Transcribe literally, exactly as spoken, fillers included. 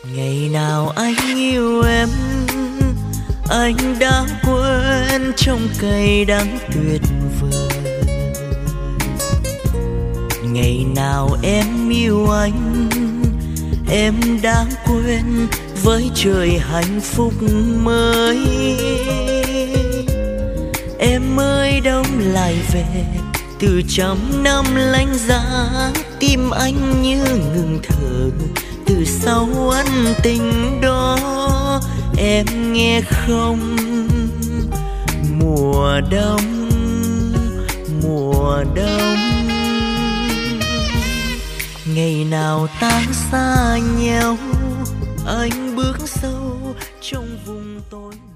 Ngày nào anh yêu em, anh đã quên trong cay đắng tuyệt vời. Ngày nào em yêu anh, em đã quên với trời hạnh phúc mới. Em ơi đâu lại về, từ trăm năm lánh giá, tim anh như ngừng thở. Từ sau ân tình đó em nghe không? Mùa đông, mùa đông, ngày nào ta xa nhau, anh bước sâu trong vùng tối.